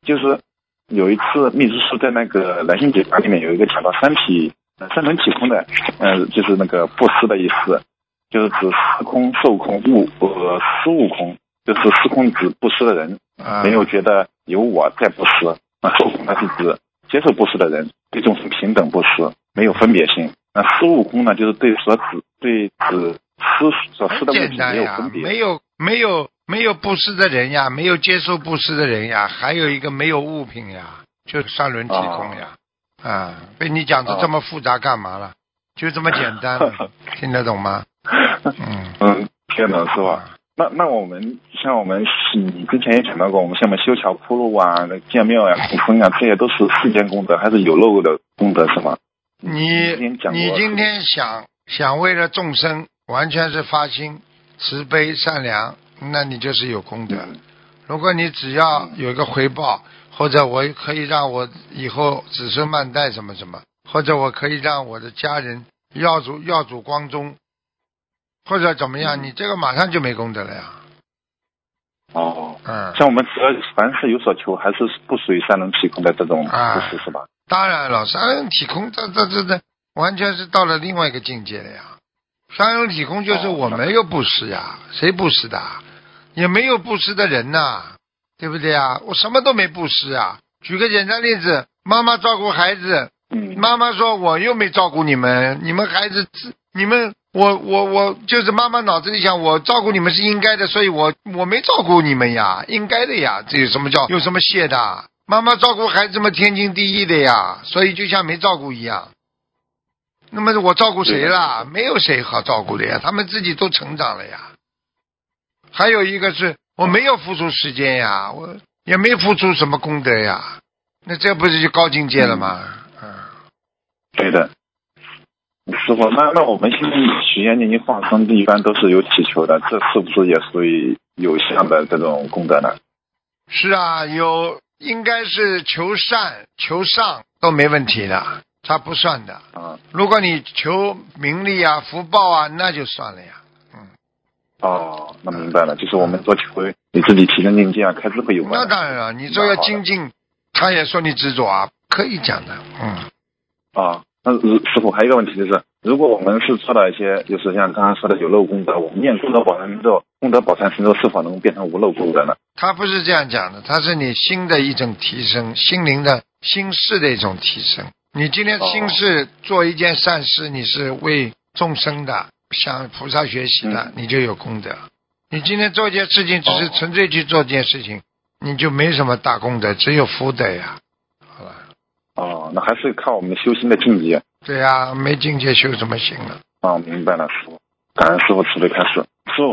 就是有一次秘书处在那个来信解答里面有一个讲到三轮体空的，就是那个不思的意思，就是指时空、受空、思物空，就是时空指不思的人，没有觉得有我在不思。受空呢是指接受不思的人，对众生平等不思，没有分别心。思物空呢，就是对指所思的物体没有分别。 没有布施的人呀，没有接受布施的人呀，还有一个没有物品呀，就是三轮体空呀。被你讲的这么复杂干嘛了？就这么简单了，听得懂吗？ 听得懂是吧？那我们你之前也讲到过，我们像修桥铺路啊、建庙呀、供奉啊，这些都是世间功德还是有漏的功德是吗？ 你今天想为了众生，完全是发心慈悲善良，那你就是有功德。如果你只要有一个回报，或者我可以让我以后子孙万代什么什么，或者我可以让我的家人耀祖光宗，或者怎么样，你这个马上就没功德了呀。 像我们只要凡是有所求，还是不属于三轮体空的这种布施是吧？ 当然了，三轮体空这完全是到了另外一个境界了呀。三轮体空就是我没有布施呀，谁布施的？也没有布施的人呐，对不对啊？我什么都没布施啊。举个简单例子，妈妈照顾孩子，妈妈说我又没照顾你们孩子，我就是妈妈脑子里想我照顾你们是应该的，所以我没照顾你们呀，应该的呀，这有什么谢的？妈妈照顾孩子嘛，天经地义的呀，所以就像没照顾一样。那么我照顾谁啦？没有谁好照顾的呀，他们自己都成长了呀。还有一个是我没有付出时间呀，我也没付出什么功德呀，那这不是就高境界了吗？ 对的。师傅，那我们现在许愿念经放生一般都是有祈求的，这是不是也属于有相的这种功德呢？ 是啊，应该是求善求上都没问题的，它不算的。如果你求名利啊福报啊，那就算了呀。 那明白了，就是我们多求你自己提升境界啊，开智慧有关。 那当然了，你说要精进，他也说你执着啊，可以讲的。 那师傅还有一个问题就是，如果我们是做到一些，就是像刚刚说的有漏功德，我们念功德宝山神咒，功德宝山神咒是否能变成无漏功德呢？ 他不是这样讲的，他是你心的一种提升，心灵的心事的一种提升。你今天心事做一件善事，你是为众生的，向菩萨学习的，你就有功德。你今天做一件事情，只是纯粹去做一件事情，你就没什么大功德，只有福德呀。好了。 那还是靠我们修心的境界。 对呀，没境界修什么心了？ 明白了，师傅。感恩师傅慈悲开示。